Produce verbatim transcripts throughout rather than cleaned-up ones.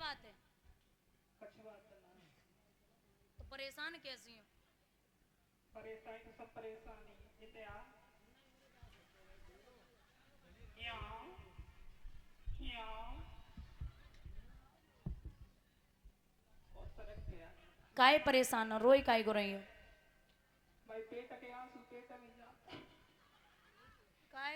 बात है? कुछ बात ना। तो परेशान कैसी हो? परेशानी तो सब परेशानी जिते आ यहाँ यहाँ और सड़क पे आ काहे परेशान हो? रोई काहे को रही हो? भाई पेट के आंसू पेट में जा काहे?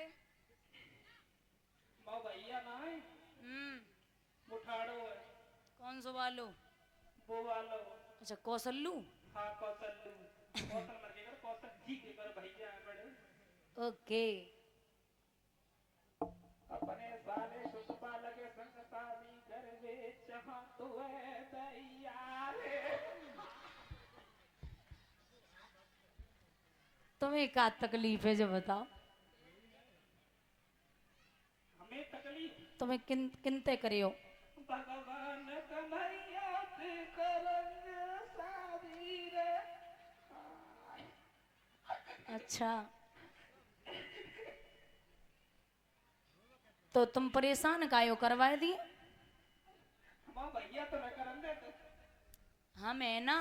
माँ भैया ना है हम्म। मुठाड़ो है कौन सो वालो? वो वालो। अच्छा, कौशल्लू। हाँ कौशल कौशल मर गए कौशल जी के कर भैया है बड़े। ओके। अपने साले सुसपा लगे संग साली कर वे जहाँ तो है दैया रे। तुम्हें क्या तकलीफ है जो बताओ? हमें तकलीफ तुम्हें किन किनते करे हो? भगवान कन्हैया से करंग शादी रे। अच्छा, तो तुम परेशान काहे हो? करवा दिए। माँ भैया तो मैं करन देते। हाँ मैं ना,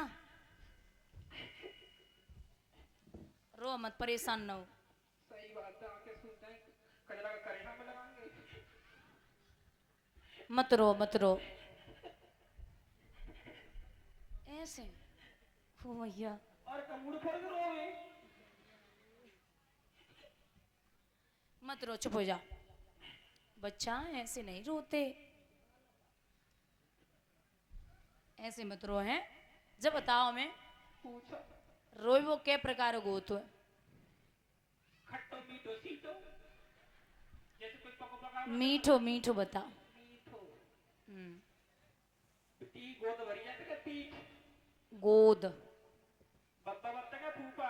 रो मत, परेशान ना हो। सही बात है आके सुनते हैं कजरा का करेना में लगाएंगे। मत रो मत रो ऐसे। ओ भैया, और कमूड फोड़ के रोवे। मत रो, चुप हो जा। बच्चा ऐसे नहीं रोते, ऐसे मत रो है। जब बताओ मैं पूछो रोई वो क्या प्रकार को होतो है? खट्टो मीठो सीटो जैसे कोई पको पका मीठो मीठो बता। मीठो हम्म। टी गोद भरी जाते का पीठ गोद। बब्बा भरता का फूफा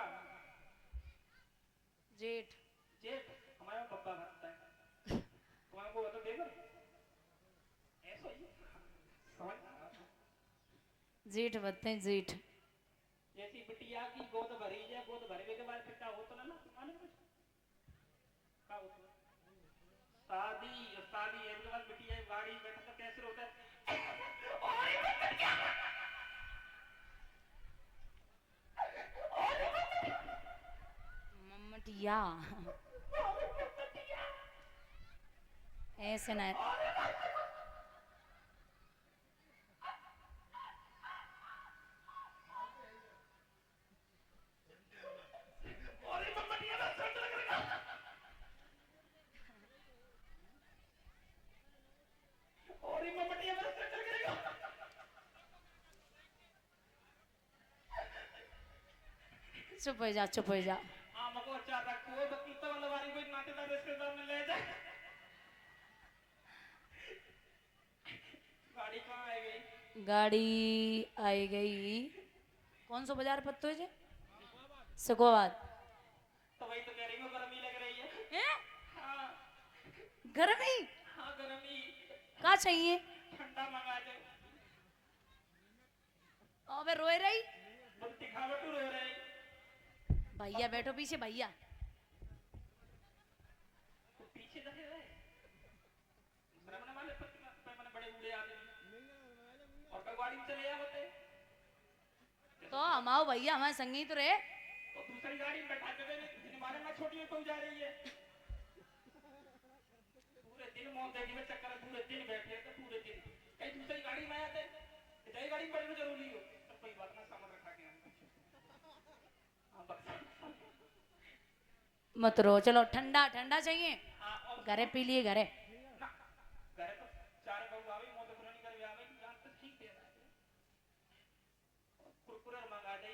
जेठ। जेठ हमारे यहाँ बब्बा भरता है तुम्हारे को बता देवर ऐसा ही समझ जेठ बते हैं, जेठ। जैसी बिटिया की गोद भरी जाए गोद भरने के बाद फिर क्या होता ना ना माने कुछ क्या होता शादी शादी एक के बाद बिटिया गाड़ी में बैठा तो कैसे होता है। मम्मटिया ऐसे ना। और ये मम्मटिया मेरा सर चल करेगा। चुप हो जा, चुप हो जा। हाँ मको अच्छा था कोई बत्ती तो वाला वाली कोई नातेदार रिश्तेदार में ले जाए। गाड़ी कहाँ आ गई? गाड़ी आई गई। कौन सा बाजार पत्तो है जे? सकोवाद। तो वही तो कह रही हूँ गर्मी लग रही है। हैं? हाँ गर्मी? हाँ गर्मी क्या चाहिए? ठंडा मंगा दे। अबे रोए रही। बुत्ती खावट रो रही। भैया बैठो पीछे, भैया। तो पीछे लगे रहे। रमन वाले पत्ती में पे मैंने बड़े बूढ़े आदमी और कल गाड़ी में चले आए होते। तो हम आओ भैया, हमारे संगी तो रहे। तो दूसरी गाड़ी में बैठा के दे जितनी मारे ना छोटी तो जा रही है। पूरे दिन मोहन देवी में चक्कर पूरे दिन बैठे थे पूरे दिन कहीं दूसरी गाड़ी में आते नई गाड़ी में बैठना जरूरी हो तब कोई बात ना समझ रखा गया। हाँ बस मत रो, चलो ठंडा ठंडा चाहिए। हाँ और घरे पी लिए, घरे। ना घर तो चार बहू आवे मोटे पुरानी कर आवे जान तो ठीक है कुरकुरे मंगा दे।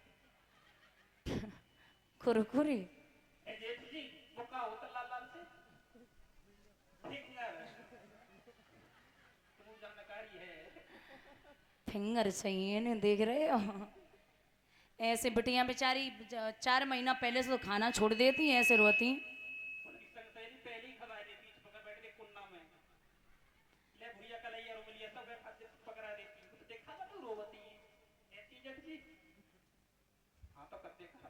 कुरकुरी। ए जेठ जी वो का होता लाल लाल से फिंगर तुम जानकारी है। फिंगर चाहिए ना, देख रहे हो? ऐसे बिटिया बेचारी ज- चार महीना पहले से तो खाना छोड़ देती हैं, ऐसे रोती। उनकी संगतेरी पहली खवा देती पकड़ बैठ के कुन्ना में ले भुरिया कलैया रोमलिया सब खाते पकड़ा देती तो देखा ना तू रोवती है ऐसी जेठ जी। हाँ तो कब देखा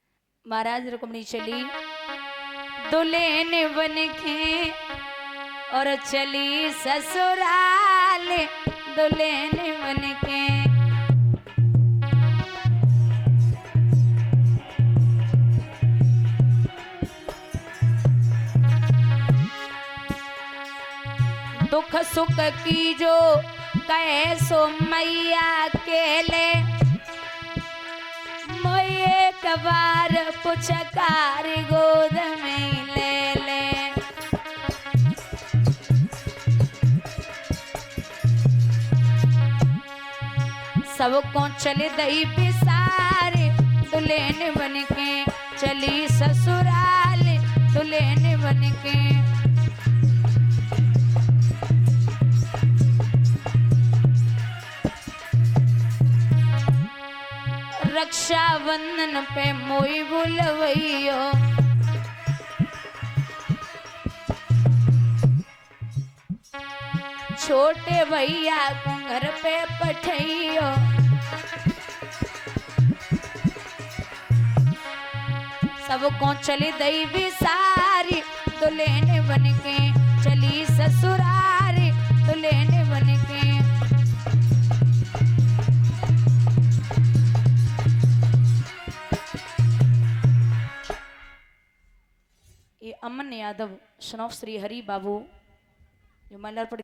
महाराज रुक्मणी चली दुल्हन बन के और चली ससुराल दुल्हन बन के। दुख सुख की जो कहे सो मैया अकेले, मैं एक बार पुचकार गोद में ले ले। सबको चले दई पिसारे दुल्हन बन के, चली ससुराल दुल्हन बन के। रक्षाबंधन पे मोई बुलवैयो, छोटे भैया को घर पे पठैयो। सबको चली दई बिसारी दुल्हन बन के, चली ससुरारी दुल्हन बन के। ये अमन यादव सन ऑफ श्री हरि बाबू जो मल्हारपुर